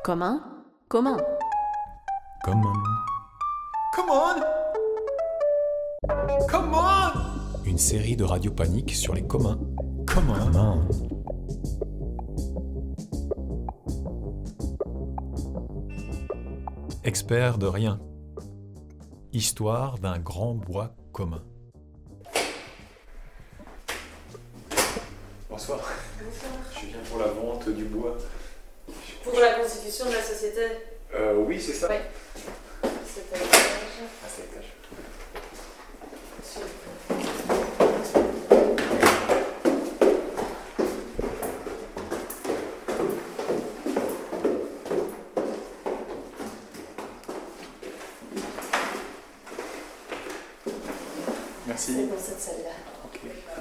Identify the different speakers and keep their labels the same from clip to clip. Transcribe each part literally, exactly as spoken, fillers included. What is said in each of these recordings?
Speaker 1: Commun, comment?
Speaker 2: Come on.
Speaker 3: Come on! Come on!
Speaker 2: Une série de Radio Panique sur les communs. Come on. Come on. Expert de rien. Histoire d'un grand bois commun.
Speaker 4: Bonsoir. Je viens pour la vente du bois.
Speaker 1: Pour la constitution de la société.
Speaker 4: Euh, oui, c'est ça.
Speaker 1: Oui. C'est à l'étage.
Speaker 4: À cet étage. Merci.
Speaker 1: C'est dans cette salle-là.
Speaker 4: Ok.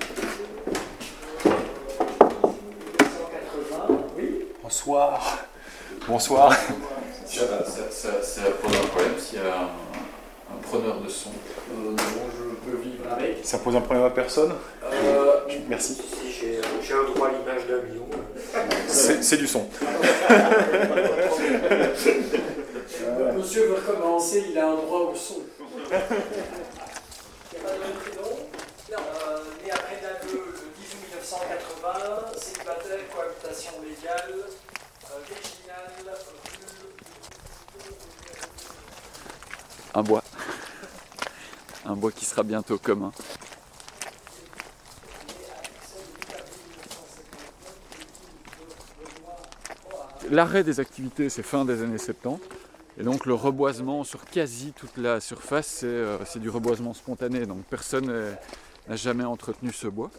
Speaker 3: Oui.
Speaker 4: Bonsoir. Bonsoir. Ça, ça, ça, ça pose un problème s'il y a un, un preneur de son.
Speaker 3: Euh, non, je peux vivre avec.
Speaker 4: Ça pose un problème à personne.
Speaker 3: Euh,
Speaker 4: Merci.
Speaker 3: si j'ai, j'ai un droit à l'image d'un million.
Speaker 4: C'est, c'est du son.
Speaker 3: Euh, monsieur veut recommencer, il a un droit au son. Il n'y a pas de prénom. Non. Euh, né à Prédaveux le dix août mille neuf cent quatre-vingts, célibataire, cohabitation légale, euh, virginal,
Speaker 5: Un bois. Un bois qui sera bientôt commun. L'arrêt des activités, c'est fin des années soixante-dix. Et donc le reboisement sur quasi toute la surface, c'est, euh, c'est du reboisement spontané. Donc personne euh, n'a jamais entretenu ce bois.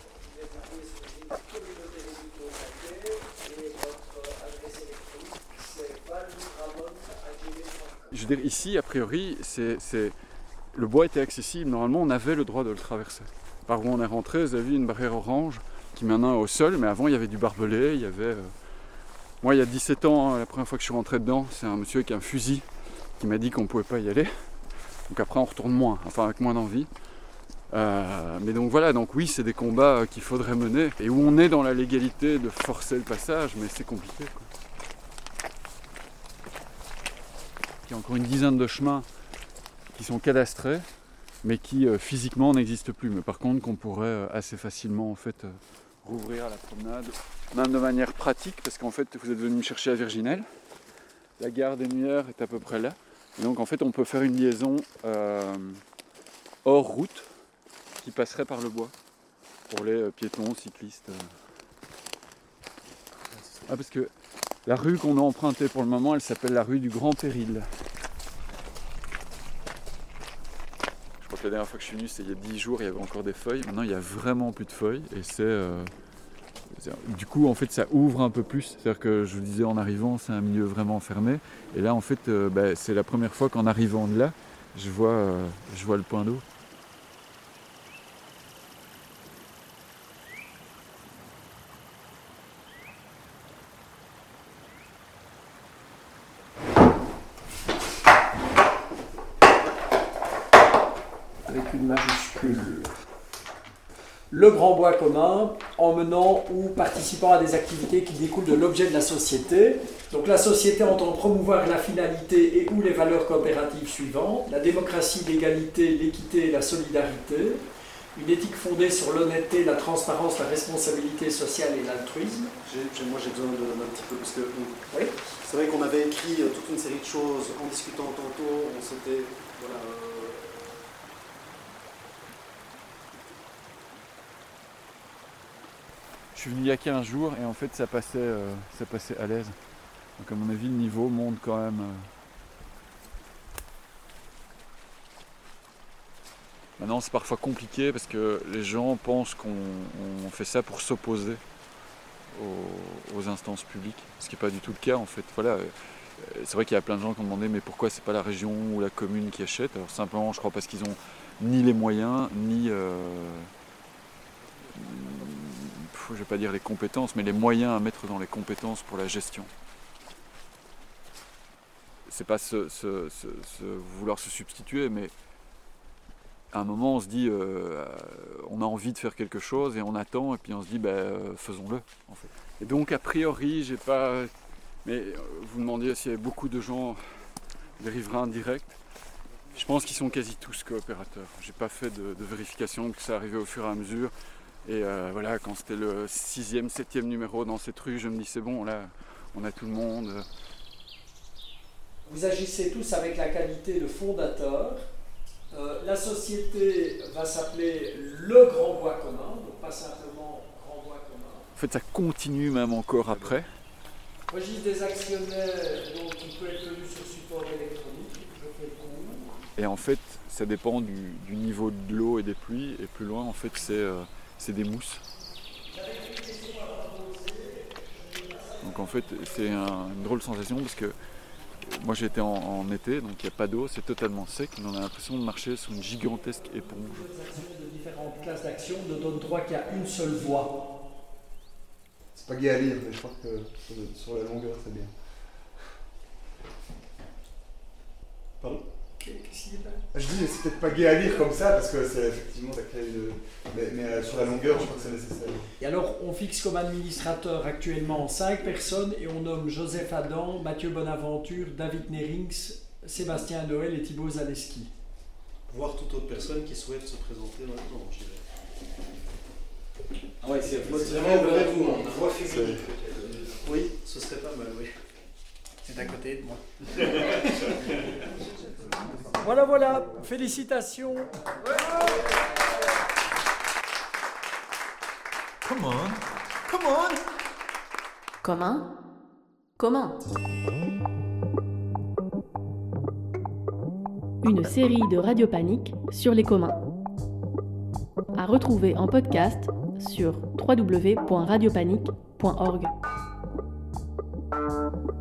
Speaker 5: Je veux dire, ici, a priori, c'est, c'est... le bois était accessible. Normalement, on avait le droit de le traverser. Par où on est rentré, vous avez vu une barrière orange qui maintenant est au sol, mais avant, il y avait du barbelé, il y avait... euh, Moi, il y a dix-sept ans, la première fois que je suis rentré dedans, c'est un monsieur avec un fusil qui m'a dit qu'on ne pouvait pas y aller. Donc après, on retourne moins, enfin avec moins d'envie. Euh, mais donc voilà, donc oui, c'est des combats qu'il faudrait mener et où on est dans la légalité de forcer le passage, mais c'est compliqué, quoi. Il y a encore une dizaine de chemins qui sont cadastrés, mais qui euh, physiquement n'existent plus. Mais par contre, qu'on pourrait euh, assez facilement en fait euh, rouvrir à la promenade, même de manière pratique, parce qu'en fait, vous êtes venu me chercher à Virginal. La gare des Nuères est à peu près là. Et donc en fait, on peut faire une liaison euh, hors route qui passerait par le bois pour les euh, piétons, cyclistes. Euh. Ah, parce que la rue qu'on a empruntée pour le moment, elle s'appelle la rue du Grand Péril. Je crois que la dernière fois que je suis venu, c'était il y a dix jours, il y avait encore des feuilles. Maintenant, il n'y a vraiment plus de feuilles. Et c'est, euh, c'est... Du coup, en fait, ça ouvre un peu plus. C'est-à-dire que je vous disais, en arrivant, c'est un milieu vraiment fermé. Et là, en fait, euh, bah, c'est la première fois qu'en arrivant de là, je vois, euh, je vois le point d'eau.
Speaker 3: Avec une majuscule. Le grand bois commun, en menant ou participant à des activités qui découlent de l'objet de la société. Donc la société entend promouvoir la finalité et ou les valeurs coopératives suivantes: la démocratie, l'égalité, l'équité et la solidarité. Une éthique fondée sur l'honnêteté, la transparence, la responsabilité sociale et l'altruisme.
Speaker 6: J'ai, j'ai, moi j'ai besoin de, d'un petit peu, parce que
Speaker 3: Oui.
Speaker 6: c'est vrai qu'on avait écrit toute une série de choses en discutant tantôt, on s'était... Voilà, euh,
Speaker 5: Je suis venu il y a quinze jours et en fait ça passait, euh, ça passait à l'aise. Donc à mon avis le niveau monte quand même. Euh... Maintenant c'est parfois compliqué parce que les gens pensent qu'on on fait ça pour s'opposer aux, aux instances publiques. Ce qui n'est pas du tout le cas en fait. Voilà. C'est vrai qu'il y a plein de gens qui ont demandé mais pourquoi c'est pas la région ou la commune qui achète. Alors simplement je crois parce qu'ils ont ni les moyens, ni... Euh... je ne vais pas dire les compétences, mais les moyens à mettre dans les compétences pour la gestion. C'est pas se, se, se, se vouloir se substituer, mais à un moment on se dit euh, on a envie de faire quelque chose et on attend et puis on se dit bah, euh, faisons-le en fait. Et donc a priori j'ai pas Mais vous demandiez s'il y avait beaucoup de gens, des riverains directs. Je pense qu'ils sont quasi tous coopérateurs. J'ai pas fait de, de vérification, que ça arrivait au fur et à mesure. Et euh, voilà, quand c'était le sixième, septième numéro dans cette rue, je me dis c'est bon, là, on a tout le monde.
Speaker 3: Vous agissez tous avec la qualité de fondateur. Euh, la société va s'appeler Le Grand Bois Commun, donc pas simplement Grand Bois Commun.
Speaker 5: En fait, ça continue même encore après.
Speaker 3: Registre des actionnaires, donc il peut être tenu sur support électronique. Je fais court.
Speaker 5: Et en fait, ça dépend du, du niveau de l'eau et des pluies. Et plus loin, en fait, c'est, euh, c'est des mousses. Donc en fait, c'est un, une drôle de sensation parce que moi j'ai été en, en été, donc il n'y a pas d'eau, c'est totalement sec, mais on a l'impression de marcher sur une gigantesque éponge.
Speaker 3: Les actions de différentes classes d'action ne donnent droit qu'à une seule voie.
Speaker 7: C'est pas gai à lire, mais je crois que sur la longueur c'est bien. Pardon ?
Speaker 3: Qu'est-ce qu'il dit là ?
Speaker 7: Je dis, c'est peut-être pas gai à lire comme ça, parce que c'est effectivement ça crée une... Mais, mais euh, sur la longueur, je crois que c'est nécessaire.
Speaker 3: Et alors, on fixe comme administrateur actuellement cinq personnes et on nomme Joseph Adam, Mathieu Bonaventure, David Nerings, Sébastien Noël et Thibaut Zaleski.
Speaker 6: Voir toute autre personne qui souhaite se présenter maintenant, je dirais.
Speaker 3: Ah ouais, c'est
Speaker 6: vraiment vous, hein. Voix féminine. Oui, ce serait pas mal, oui.
Speaker 3: C'est à côté de moi. Voilà, voilà, félicitations.
Speaker 2: Come on, come on.
Speaker 1: Commun. Comment?
Speaker 8: Une série de Radio Panique sur les communs. À retrouver en podcast sur w w w point radio panique point org.